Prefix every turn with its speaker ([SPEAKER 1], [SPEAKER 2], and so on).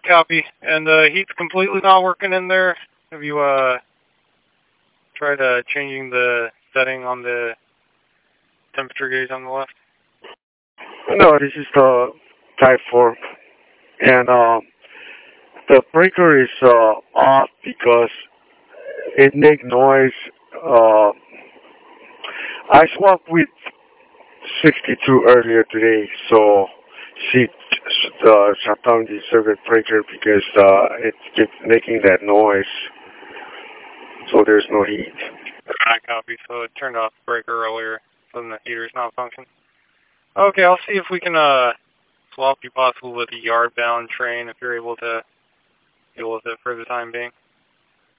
[SPEAKER 1] Copy. And the heat's completely not working in there. Have you tried changing the setting on the temperature gauge on the left?
[SPEAKER 2] No, this is the type 4. And the breaker is off because it make noise. Uh, I swapped with 62 earlier today, so she shut down the circuit breaker because it keeps making that noise. So there's no heat.
[SPEAKER 1] I copy. So it turned off the breaker earlier, so then the heater's not functioning. Okay, I'll see if we can swap you possibly with a yard-bound train if you're able to deal with it for the time being.